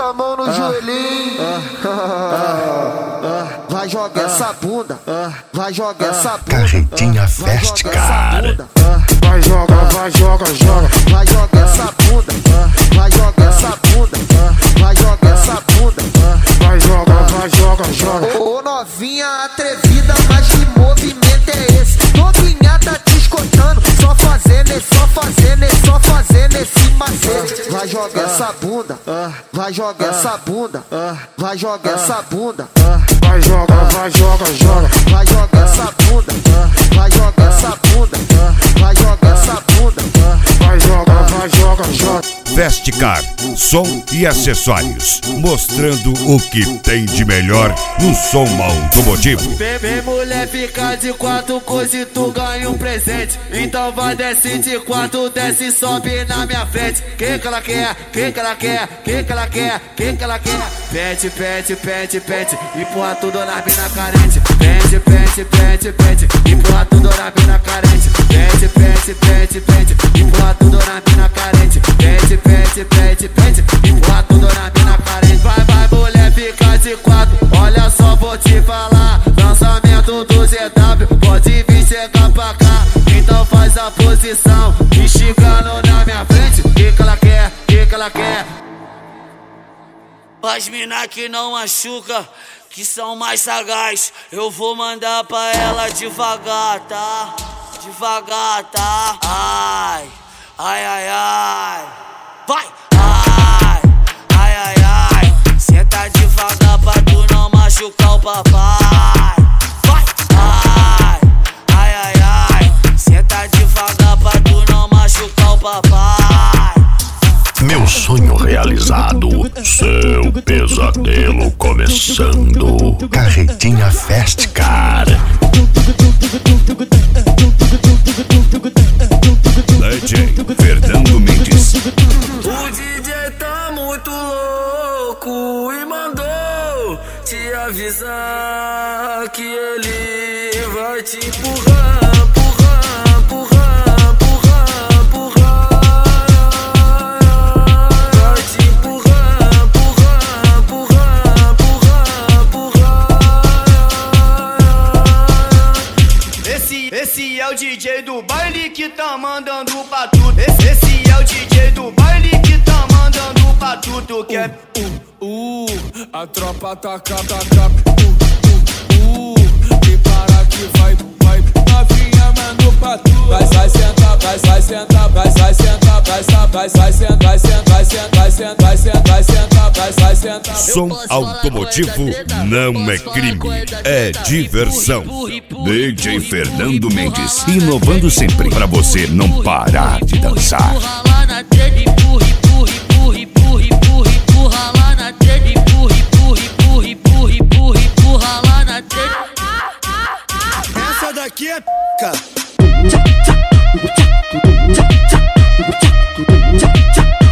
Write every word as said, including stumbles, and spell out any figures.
Bota a mão no joelhinho. Vai jogar essa bunda. Vai jogar essa bunda. Carretinha Fest, cara. Vai jogar, vai jogar, joga. Vai jogar essa bunda. Vai jogar essa bunda. Vai jogar essa bunda. Vai jogar, vai jogar, joga. Ô novinha atrevida, mas que movimento é esse? Novinha tá te escotando, só fazendo, só fazendo, só fazendo esse macete. Vai jogar essa bunda, vai jogar essa bunda, vai jogar essa bunda. Vai jogar, vai jogar, joga. Vai jogar essa bunda, vai jogar essa bunda, vai jogar essa bunda. Vai jogar, vai jogar, joga. Festcar, som e acessórios, mostrando o que tem de melhor no som automotivo. Vem, vem mulher, fica de quatro coisas e tu ganha um presente. Então vai, desce de quatro, desce e sobe na minha frente. Que que ela quer, que que ela quer, que que ela quer, que que ela quer. Pente, pente, pente, pente, empurra tudo na mina carente. Pente, pente, pente, pente, empurra tudo na mina carente. Pente, pente, pente, pente, empurra tudo na mina carente. Pente, pente, pente, pente, empurra tudo na mina carente. Vai, vai mulher, fica de quatro, olha só, vou te falar. Lançamento do Z W, pode vir chegar pra cá. Então faz a posição, esticando na minha frente. Que que ela quer, que que ela quer. As mina que não machuca, que são mais sagaz, eu vou mandar pra ela devagar, tá? Devagar, tá? Ai, ai, ai, ai. Vai! Ai, ai, ai, ai. Senta devagar pra tu não machucar o papai. Vai! Ai, ai, ai, ai. Senta devagar pra tu não machucar o papai. Meu sonho realizado, seu pesadelo começando. Carretinha Fest, cara. D J Fernando Mendes. O D J tá muito louco e mandou te avisar que ele vai te empurrar, empurrar, empurrar, empurrar, empurrar. Vai te empurrar, empurrar, empurrar, empurrar, empurrar. Esse, esse é o D J do baile que tá mandando pra tudo. Esse, esse é o D J do baile que tá mandando pra tudo. Que é uh, uh, uh, a tropa taca, taca, uh, uh, uh, e para que vai, vai, novinha mando pra tu. Vai, vai sentar, vai, vai sentar, vai, vai sentar, vai, vai, vai sentar, vai sentar, vai sentar, vai sentar, vai sentar, vai sentar, vai, vai sentar. Som automotivo não é crime, é diversão. D J Fernando Mendes, inovando sempre pra você não parar de dançar. Essa daqui é p***.